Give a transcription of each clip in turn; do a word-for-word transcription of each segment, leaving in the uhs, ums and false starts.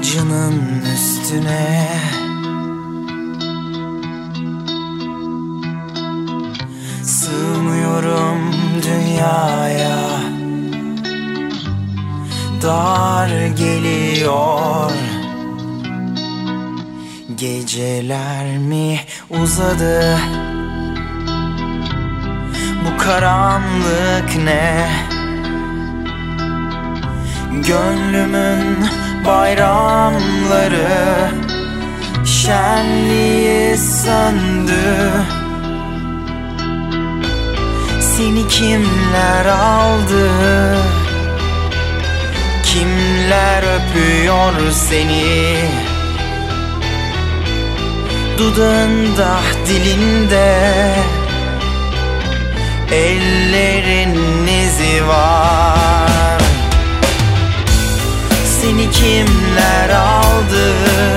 acının üstüne. Sığmıyorum dünyaya, dar geliyor. Geceler mi uzadı? Bu karanlık ne? Gönlümün bayramları şenliği söndü. Seni kimler aldı? Kimler öpüyor seni? Dudağında, dilinde ellerin izi var. Seni kimler aldı?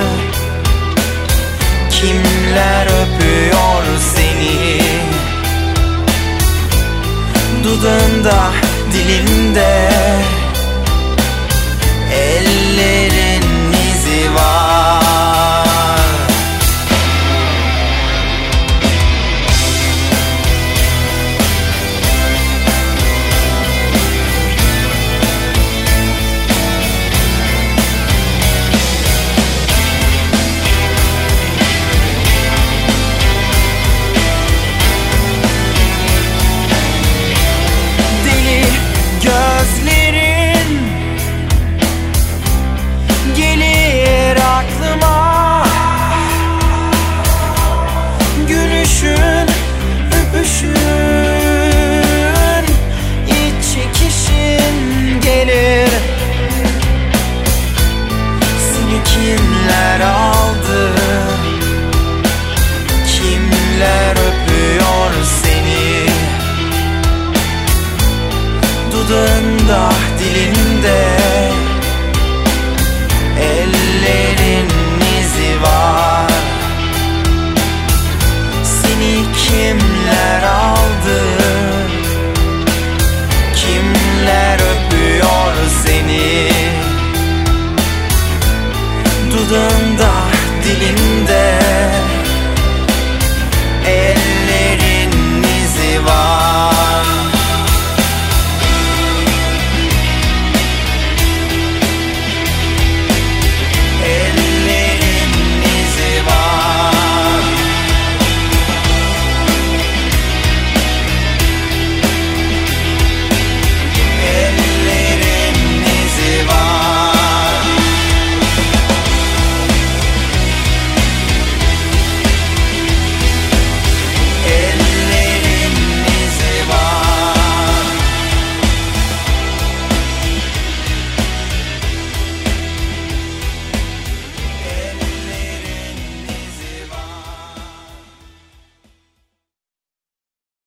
Kimler öpüyor seni? Dudağında, dilinde el